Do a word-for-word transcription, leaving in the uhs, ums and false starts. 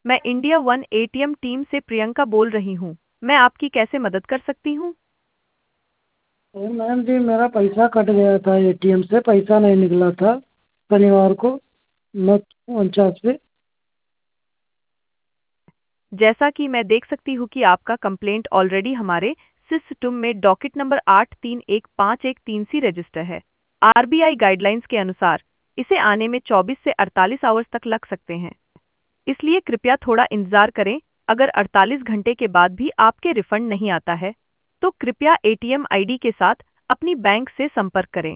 मैं India one ATM team से प्रियंका बोल रही हूँ। मैं आपकी कैसे मदद कर सकती हूँ? अरे मैम जी, मेरा पैसा कट गया था ए टी एम से, पैसा नहीं निकला था शनिवार को नौ उनचास पे। जैसा कि मैं देख सकती हूँ कि आपका कंप्लेंट ऑलरेडी हमारे सिस्टम में डॉकेट नंबर आठ तीन एक पाँच एक तीन सी रजिस्टर है। आर बी आई गाइडलाइंस के अनुसार इसे आने में चौबीस से अड़तालीस आवर्स तक लग सकते हैं। इसलिए कृपया थोड़ा इंतजार करें। अगर अड़तालीस घंटे के बाद भी आपके रिफंड नहीं आता है, तो कृपया एटीएम आईडी के साथ अपनी बैंक से संपर्क करें।